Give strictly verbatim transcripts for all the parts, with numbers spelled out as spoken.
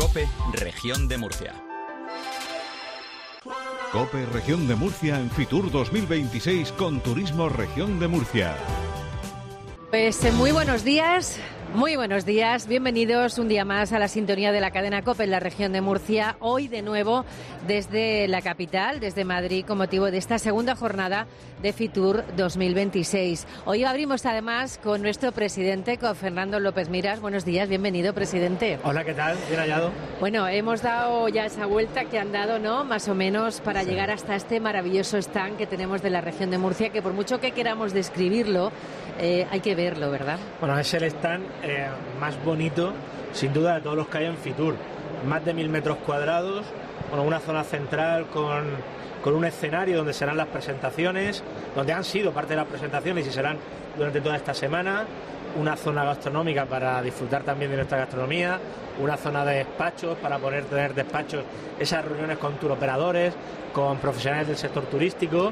COPE, Región de Murcia. COPE Región de Murcia en Fitur dos mil veintiséis con Turismo Región de Murcia. Pues eh, muy buenos días, muy buenos días, bienvenidos un día más a la sintonía de la cadena COPE en la región de Murcia, hoy de nuevo desde la capital, desde Madrid, con motivo de esta segunda jornada de Fitur dos mil veintiséis. Hoy abrimos además con nuestro presidente, con Fernando López Miras. Buenos días, bienvenido, presidente. Hola, ¿qué tal? Bien hallado. Bueno, hemos dado ya esa vuelta que han dado, ¿no? Más o menos para sí. llegar hasta este maravilloso stand que tenemos de la región de Murcia, que por mucho que queramos describirlo, eh, hay que verlo, ¿verdad? Bueno, es el stand eh, más bonito, sin duda, de todos los que hay en Fitur. Más de mil metros cuadrados, bueno, una zona central con, con un escenario donde serán las presentaciones, donde han sido parte de las presentaciones y serán durante toda esta semana, una zona gastronómica para disfrutar también de nuestra gastronomía, una zona de despachos para poder tener despachos, esas reuniones con turoperadores, con profesionales del sector turístico,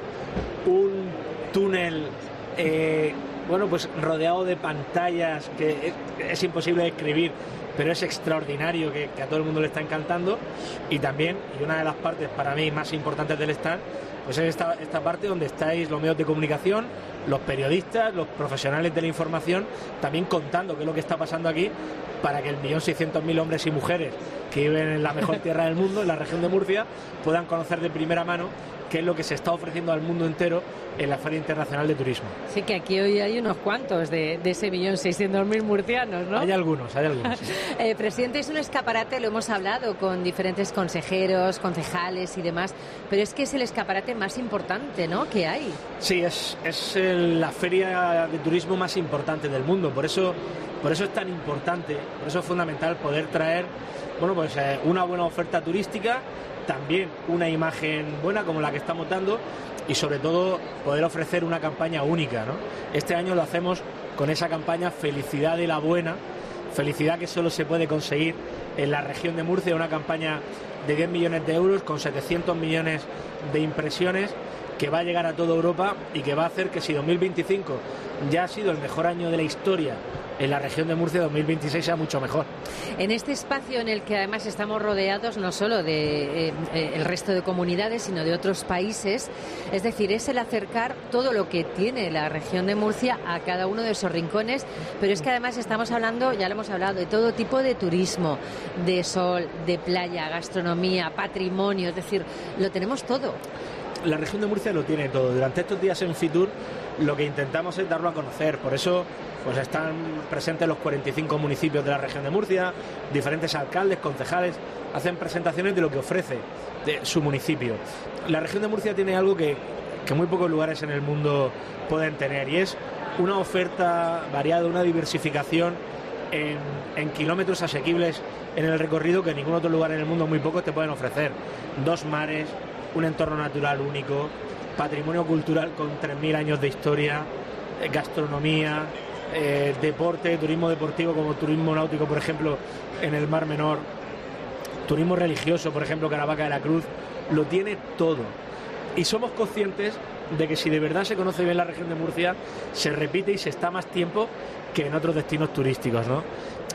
un túnel eh, bueno, pues rodeado de pantallas que es, es imposible describir, pero es extraordinario, que, que a todo el mundo le está encantando. Y también, y una de las partes para mí más importantes del stand, pues es esta, esta parte donde estáis los medios de comunicación, los periodistas, los profesionales de la información, también contando qué es lo que está pasando aquí, para que el millón seiscientos mil hombres y mujeres que viven en la mejor tierra del mundo, en la región de Murcia, puedan conocer de primera mano qué es lo que se está ofreciendo al mundo entero en la Feria Internacional de Turismo. Sí, que aquí hoy hay unos cuantos de, de ese millón seiscientos mil murcianos, ¿no? Hay algunos, hay algunos. Sí. eh, presidente, es un escaparate, lo hemos hablado con diferentes consejeros, concejales y demás, pero es que es el escaparate más importante, ¿no?, que hay. Sí, es, es el, la feria de turismo más importante del mundo, por eso, por eso es tan importante, por eso es fundamental poder traer, bueno, pues eh, una buena oferta turística, también una imagen buena como la que estamos dando y sobre todo poder ofrecer una campaña única, ¿no? Este año lo hacemos con esa campaña Felicidad de la Buena, felicidad que solo se puede conseguir en la región de Murcia, una campaña de diez millones de euros con setecientos millones de impresiones que va a llegar a toda Europa y que va a hacer que si dos mil veinticinco ya ha sido el mejor año de la historia en la región de Murcia, dos mil veintiséis sea mucho mejor. En este espacio en el que además estamos rodeados no solo de eh, eh, el resto de comunidades, sino de otros países, es decir, es el acercar todo lo que tiene la región de Murcia a cada uno de esos rincones, pero es que además estamos hablando, ya lo hemos hablado, de todo tipo de turismo, de sol, de playa, gastronomía, patrimonio, es decir, lo tenemos todo. La región de Murcia lo tiene todo. Durante estos días en Fitur lo que intentamos es darlo a conocer, por eso pues están presentes los cuarenta y cinco municipios de la región de Murcia, diferentes alcaldes, concejales, hacen presentaciones de lo que ofrece de su municipio. La región de Murcia tiene algo que, que muy pocos lugares en el mundo pueden tener, y es una oferta variada, una diversificación en, en kilómetros asequibles en el recorrido que ningún otro lugar en el mundo, muy pocos, te pueden ofrecer. Dos mares, un entorno natural único, patrimonio cultural con tres mil años de historia, eh, gastronomía, eh, deporte, turismo deportivo como turismo náutico, por ejemplo, en el Mar Menor, turismo religioso, por ejemplo, Caravaca de la Cruz, lo tiene todo. Y somos conscientes de que si de verdad se conoce bien la región de Murcia, se repite y se está más tiempo que en otros destinos turísticos, ¿no?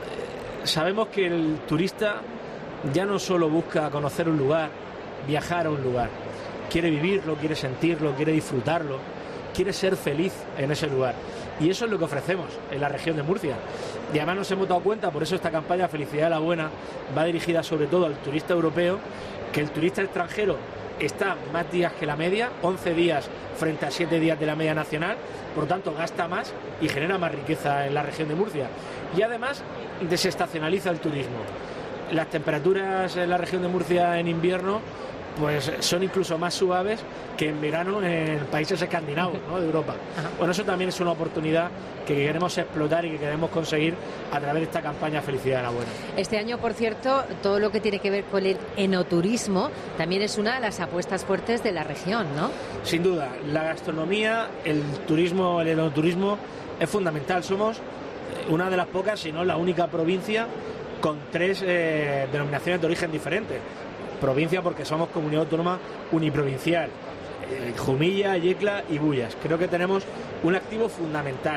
Eh, sabemos que el turista ya no solo busca conocer un lugar, viajar a un lugar, quiere vivirlo, quiere sentirlo, quiere disfrutarlo, quiere ser feliz en ese lugar, y eso es lo que ofrecemos en la región de Murcia. Y además nos hemos dado cuenta, por eso esta campaña Felicidad de la Buena va dirigida sobre todo al turista europeo, que el turista extranjero está más días que la media, once días frente a siete días de la media nacional, por lo tanto gasta más y genera más riqueza en la región de Murcia, y además desestacionaliza el turismo. Las temperaturas en la región de Murcia en invierno pues son incluso más suaves que en verano en países escandinavos, ¿no?, de Europa. Ajá. Bueno, eso también es una oportunidad que queremos explotar y que queremos conseguir a través de esta campaña Felicidad de la Buena. Este año, por cierto, todo lo que tiene que ver con el enoturismo también es una de las apuestas fuertes de la región, ¿no? Sin duda, la gastronomía, el turismo, el enoturismo es fundamental. Somos una de las pocas, si no la única provincia con tres eh, denominaciones de origen diferentes. Provincia porque somos comunidad autónoma uniprovincial, eh, Jumilla, Yecla y Bullas. Creo que tenemos un activo fundamental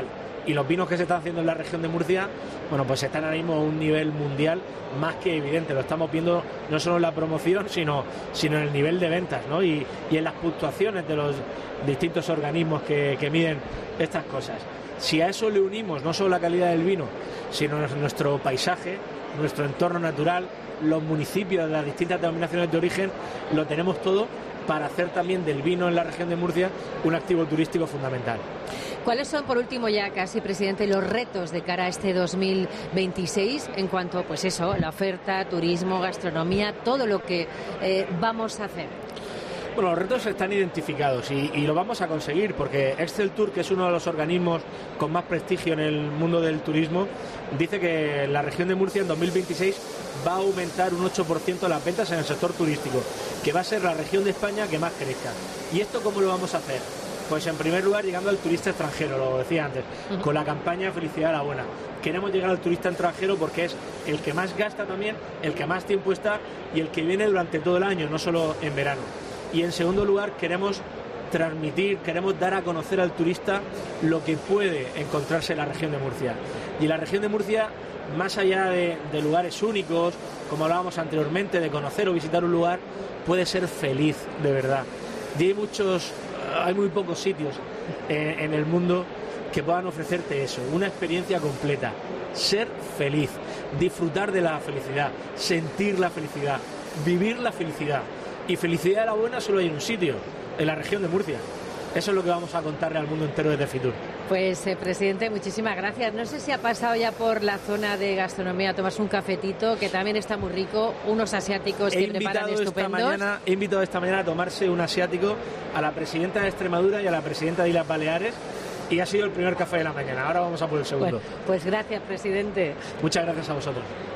y los vinos que se están haciendo en la región de Murcia, bueno, pues están ahora mismo a un nivel mundial más que evidente. Lo estamos viendo no solo en la promoción, sino, sino en el nivel de ventas, ¿no? Y, y en las puntuaciones de los distintos organismos que, que miden estas cosas. Si a eso le unimos no solo la calidad del vino, sino nuestro paisaje, nuestro entorno natural, los municipios de las distintas denominaciones de origen, lo tenemos todo para hacer también del vino en la región de Murcia un activo turístico fundamental. ¿Cuáles son, por último ya casi, presidente, los retos de cara a este dos mil veintiséis en cuanto, pues eso, la oferta, turismo, gastronomía, todo lo que eh, vamos a hacer? Bueno, los retos están identificados y, y lo vamos a conseguir porque Excel Tour, que es uno de los organismos con más prestigio en el mundo del turismo, dice que la región de Murcia en dos mil veintiséis va a aumentar un ocho por ciento las ventas en el sector turístico, que va a ser la región de España que más crezca. ¿Y esto cómo lo vamos a hacer? Pues en primer lugar llegando al turista extranjero, lo decía antes, con la campaña Felicidad a la Buena. Queremos llegar al turista extranjero porque es el que más gasta también, el que más tiempo está y el que viene durante todo el año, no solo en verano. Y en segundo lugar queremos transmitir, queremos dar a conocer al turista lo que puede encontrarse en la región de Murcia. Y en la región de Murcia, más allá de, de lugares únicos, como hablábamos anteriormente, de conocer o visitar un lugar, puede ser feliz, de verdad. Y hay muchos, hay muy pocos sitios en, en el mundo que puedan ofrecerte eso, una experiencia completa, ser feliz, disfrutar de la felicidad, sentir la felicidad, vivir la felicidad. Y Felicidad a la Buena solo hay en un sitio, en la región de Murcia. Eso es lo que vamos a contarle al mundo entero desde Fitur. Pues, eh, presidente, muchísimas gracias. No sé si ha pasado ya por la zona de gastronomía a tomarse un cafetito, que también está muy rico, unos asiáticos que preparan estupendos. Esta mañana, he invitado esta mañana a tomarse un asiático a la presidenta de Extremadura y a la presidenta de Islas Baleares, y ha sido el primer café de la mañana. Ahora vamos a por el segundo. Bueno, pues gracias, presidente. Muchas gracias a vosotros.